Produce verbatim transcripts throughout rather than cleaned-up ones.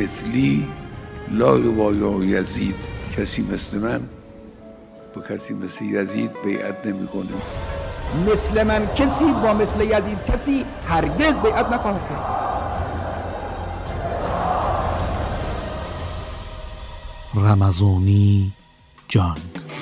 مثلی لا یبایع یزید، کسی مثل من با کسی مثل یزید بیعت نمی کنه. مثل من کسی با مثل یزید کسی هرگز بیعت نخواهد کرد. رمضانی جان.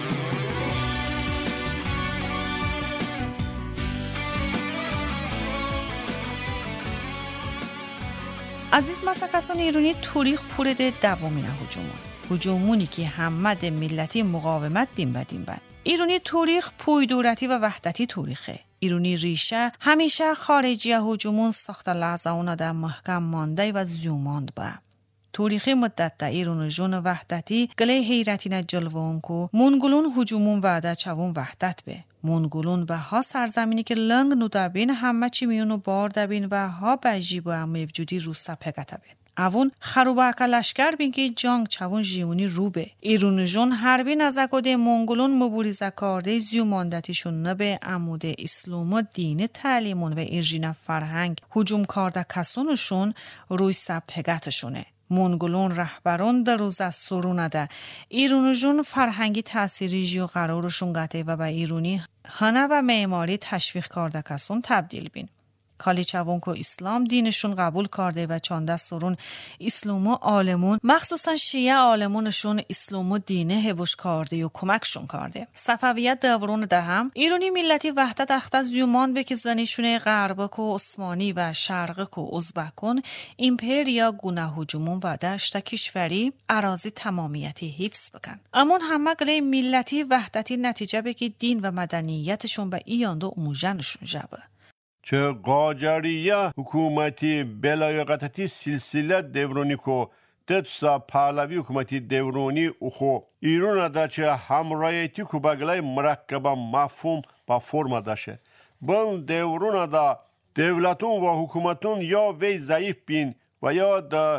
Aziz masakaston Iruni tarix purede davomina hujumon. Hujumoni ki hammad millati muqavemat din badin bad. Iruni tarix poydurati و وحدتی تاریخه. ایرانی ریشه همیشه خارجی هجومون ساخت لحظه‌اون در محکم مانده و زیوماند با. تاریخی مدت در ایران جون وحدتی گله حیرتی نجلوان کو منگولون هجومون وعده چوون وحدت به. منگولون و ها سرزمینی که لنگ نودابین همه چی میونو بار دابین و ها بجیب و موجودی رو سپگت بین. اوون خروبه اکا لشکر بین که جنگ چوون جیونی رو به. ایرون جون حربی نزاکده منگولون مبوریزه کارده زیوماندتیشون نبه عمود اسلام و دین تعلیمون و ایرجین فرهنگ هجوم کارده کسونشون روی سپگتشونه. منگولون رهبران در روز از سرونه ده ایرونجون فرهنگی تأثیری جیو قرارشون گته و به ایرونی هنه و معماری تشویق کرده کسون تبدیل بین. کالی چوون که اسلام دینشون قبول کرده و چانده سرون اسلام و عالمون مخصوصا شیعه عالمونشون اسلام و دینه هوش کرده و کمکشون کرده. صفویت دورون ده هم ایرانی ملتی وحدت اخت از یومان به که زنیشون غربک و عثمانی و شرقک و ازبکون ایمپریا گونه هجومون و دشت کشوری اراضی تمامیتی حفظ بکن. امون همه گله ملتی وحدتی نتیجه به که دین و مدنیتشون به ایاندو اموژنشون جبه. چه قاجاریه حکومتی بلایقتی سلسله دورونی کو تدسا پهلوی حکومتی دورونی اخو ایران دا چه همرایتی کو بگلای مرکب مفهوم با فرم داشه. بل دورون دا دولتون و حکومتون یا وی ضعیف بین و یا دا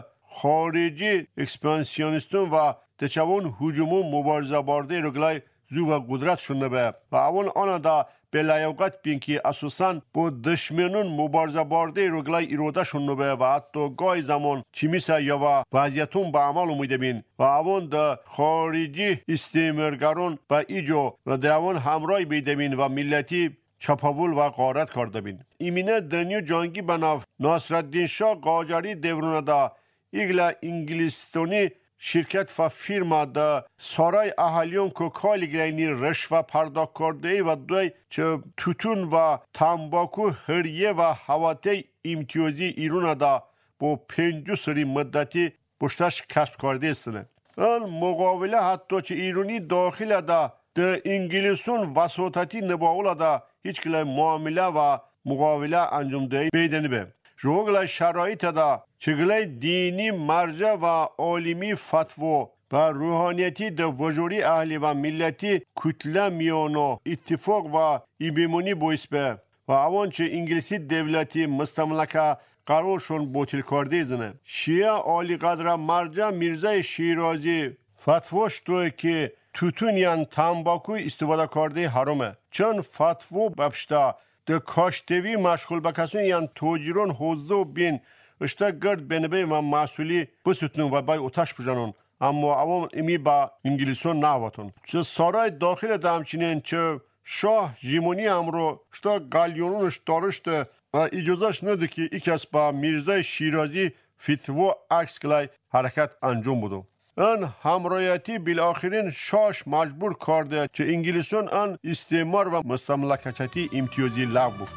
خارجی اکسپانسیونیستون و تچوون هجومون مبارزه بارده رگلای زو و قدرت شونه به و اول آن دا بلایقت بین که اساساً با دشمنون مبارزه بارده رگلای ایروده شونه به و حتی گای زمان چی میسه یا و وضعیتون به عمل اومیده بین و اون دا خارجی استعمارگران با ایجو و دا اون همراه بیده بین و ملتی چپاول و غارت کرده بین. ایمینه دنیو جانگی بناو ناصرالدین شاه قاجاری دورونه دا ایگلا انگلیستونی شرکت و فرما دا سارای اهالیون که کالی گلینی رشوه پرداخت کرده و دوی چه توتون و تنباکو هریه و حواته امتیازی ایران دا با پنجو سری مدتی بشتش کسب کرده استنه. این مقابله حتی چه ایرانی داخل دا ده انگلیسون وساطتی نباولا دا هیچ کلی معامله و مقابله انجام دهی بیدنی به. جوگل شرایط دا چگلی دینی مرجع و عالمی فتوا و روحانیتی د وجوری اهلی و ملتی کتله میانو اتفاق و ایبیمونی باعث به و اوان چه انگلیسی دولتی مستملکه قرارشون باطل کرده زنه. شیعه عالی قدر مرجع میرزا شیرازی فتواش توی که توتون یان تنباکو استفاده کرده حرامه. چون فتوا بپشته ده کاشتوی مشغول بکسون یان توجیرون حوزه و بین اشتا گرد بینبه و مسئولی بسوتنون و بای اتش بجنون اما اوام امی با انگلیسون نواتون. چه سارای داخل ده همچنین چه شاه جیمونی هم رو اشتا گالیونونش دارشته و اجازهش نده که ای کس با میرزای شیرازی فتوا عکس کلای حرکت انجام بودو. ان همرایتی بالاخرین شاش مجبور کرده چه انگلیسون ان استعمار و مستملکتی امتیازی لغو بود.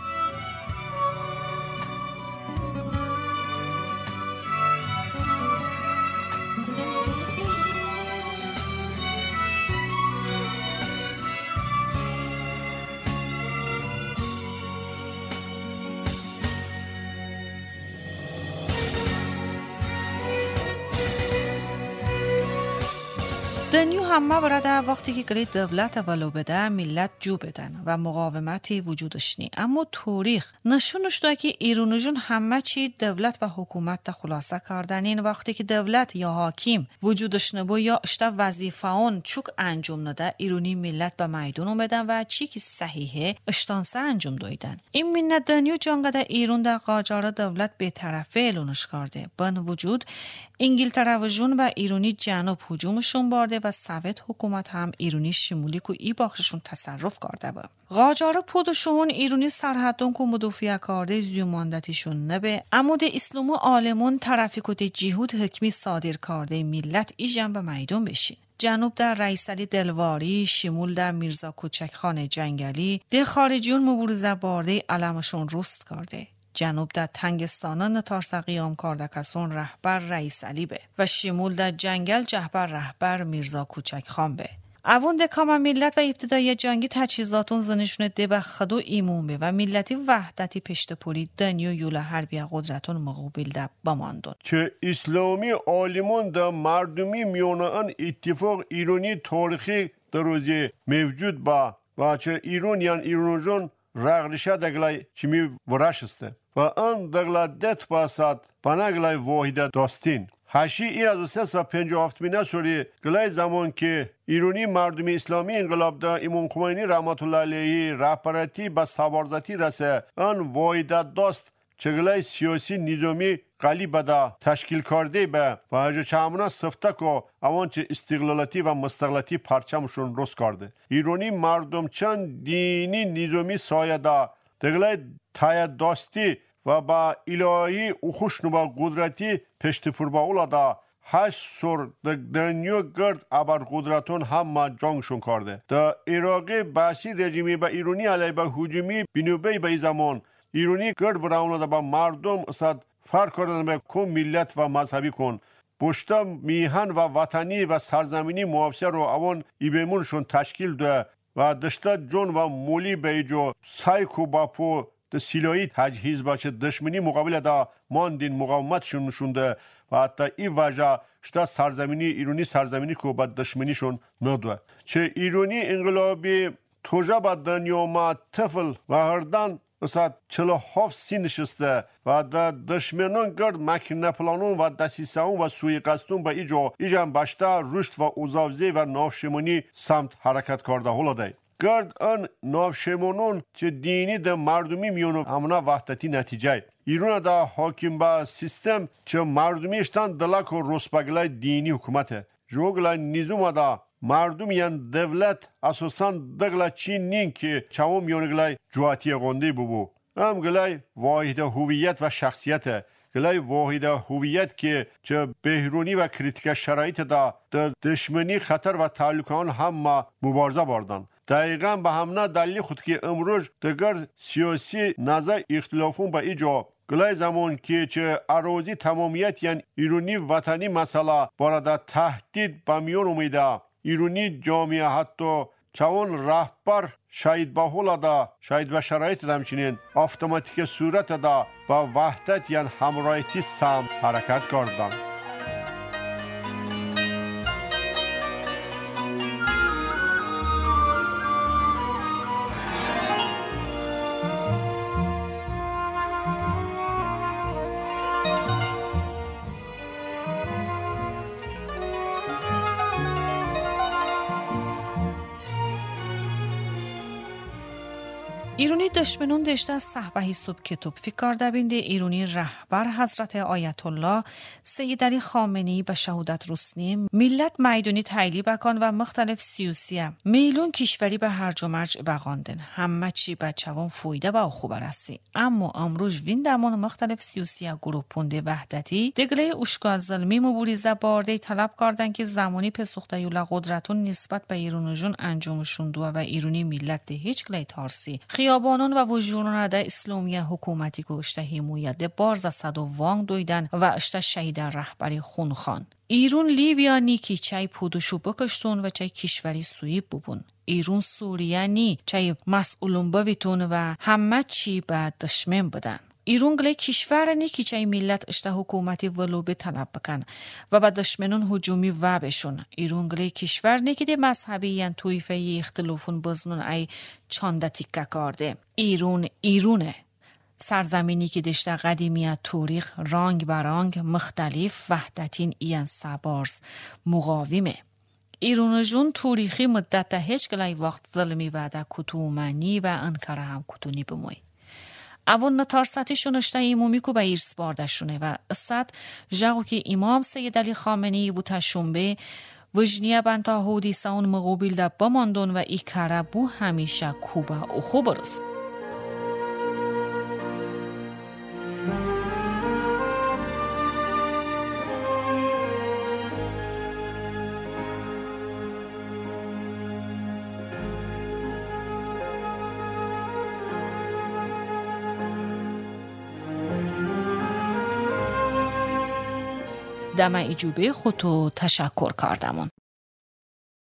دنیو همه برده وقتی که گرید دولت ولو بده ملت جو بدن و مقاومتی وجودش نی. اما تاریخ نشونش ده که ایرانجون همه چی دولت و حکومت تا خلاصه کردن. این وقتی که دولت یا حاکم وجودش نبود یا اشتا وظیفه اون چوک انجام نده ایرانی ملت به میدون اومدن و چی که صحیحه اشتانسه انجام دایدن. این ملت دنیو جانگده ایران در قاجار دولت به طرفه اعلانش کرده. بن وجود انگلترا و جون و ایرانی جنوب هجومشون برده و سویت حکومت هم ایرانی شمولی که ای باخششون تصرف کرده با. قاجار پودشون ایرانی سرحدون که مدافع کرده زیوماندتیشون نبه عمود اسلام و عالمون طرفی که جهود حکمی صادر کرده ملت ای جنب میدون بشین. جنوب در رئیس علی دلواری، شمول در میرزا کوچک خان جنگلی، ده خارجیون مبارزه برده علمشون رست کرده. جنوب در تنگستانان تارسا قیام کرده کسون رهبر رئیس علی به و شمول در جنگل جهبر رهبر میرزا کوچک خان به. اوون ده کام ملت و ابتدای جنگی تجهیزاتون زنشون ده به خدو ایمون به و ملتی وحدتی پشت پولی دنیو یوله حربی قدرتون مقابل ده بماندون. که اسلامی عالمان ده مردمی میونه ان اتفاق ایرانی تاریخی در روزی موجود با و چه ایرانیان ایرانجون رغلشه دگلای چمی ورشسته و آن دگلا دت باسد بناگلای واحده داستین. هشی ای از سه سال پنجاه هفت مینه سوری گلای زمان که ایرانی مردمی اسلامی انقلاب ده امام خمینی رحمت الله علیه رهبرتی به سوارزتی رسه آن واحده داست چگلای سیاسی نظامی قلی بده تشکیل کرده به و هجا چامنا سفته که اوان چه استقلالاتی و مستقلاتی پرچمشون رست کرده. ایرانی مردم چند دینی نظامی سایه ده دگلای تایید داستی و با الهی اخوشن و قدرتی پشت پر با اولادا هشت سر دنیا گرد ابر قدرتون همه جنگشون کرده. در عراقی بحثی رژیمی به ایرانی علیه به هجومی بینوبی به زمان ایرانی گرد براونده با مردم اصد فرق کردن به کم ملت و مذهبی کن. بشتا میهن و وطنی و سرزمینی محافظه رو اوان ایبیمونشون تشکیل ده و دشتا جون و مولی بیجو سایکو باپو ده سیلایی تجهیز باشه دشمنی مقابل دا ماندین مقاومتشون نشونده و حتی این وجه شتا سرزمینی ایرانی سرزمینی که با دشمنیشون ندوه. چه ایرانی انقلابی توجه با دنیا ما طفل و هردن اصلا چلو هفت سی نشسته و در دشمنان گرد مکینه پلانون و دسیسهون و سوی قصدون به ایجا ایجا بشته رشد و اوزاوزی و نافشمانی سمت حرکت کرده هلاده. گرد آن نافشمانون چه دینی ده مردمی میونو همونا وحدتی نتیجه. ایران ده حاکم با سیستم چه مردمیشتن دلک و رسپگلای دینی حکومته. جوگلای نیزوم ده مردم یان دولت اساساً دگلا چین نین که چاوم میونگلای جواتی گنده ببو. هم گلای واحد هویت و شخصیت گلای واحد هویت که چه بهرونی و کریتیک شرایط دا دشمنی خطر و تعلقان هم مبارزه باردن. دقیقاً به همنا دلیل خود که امروز دگر سیاسی نظر اختلافون به ایجا گلای زمان که چه اراضی تمامیت یعنی ایرانی وطنی مسئله بارده تهدید به میون اومیده ایرانی جامعه حتی چون رهبر شاید با حول دا شاید به شرایط دمچنین اتوماتیک صورت دا با وحدت یعنی همراهیتی سم حرکت کردن. ایرانی دشمنون دشته از صحوهی صبح کتوب فکر دبینده ایرانی رهبر حضرت آیت الله سید علی خامنه‌ای به شهادت رسنی ملت میدونی تایلی بکن و مختلف سیاسیه میلون کشوری به هرج و مرج بغاندن همه چی بچه‌وان فویده با خوب رسی اما امروز وین دمون مختلف سیاسیه گروپونده وحدتی دگله اشکا ظلمی مبارزه بارده طلب کردن که زمانی پسخته یولا قدرتون نسبت به ایرانجون انجامشون دو و ایرانی ملت هیچ گلی تارسی خیابانون و وجوران ده اسلامی حکومتی که اشته حمایت ده بارز صد و وانگ دویدن و اشته شهید رهبری خونخان. ایرون لیبیا نیکی چای پودشو بکشتون و چای کشوری سویب ببون. ایرون سوریه نی چای مسئولون بویتون و همه چی به دشمن بدن. ایران گله کشور نیکی چای ملت اشته حکومتی ولو به طلب بکن و با دشمنون هجومی و بشون. ایران گله کشور نیکی ده مذهبی یان تویفه اختلافون بزنون ای چانده تیکه کرده. ایران ایرونه. سرزمینی که دشته قدیمیت تاریخ رنگ برنگ مختلف وحدتین ایان سبارز مقاومه. ایران جون تاریخی مدت هیچ گله وقت ظلمی و ده کتومنی و انکاره هم کتونی بموی. Avon tarsatishun ishta imomiku ba irs bardashune va isat jago ki imam Sayyid Ali Khamenei bu tashunbe وجنیه بنتا هودی ساون مقابل دا بماندون و ای کاره بو همیشه کوبا و خوب رست. دم ایجوبه خودتو تشکر کردمون.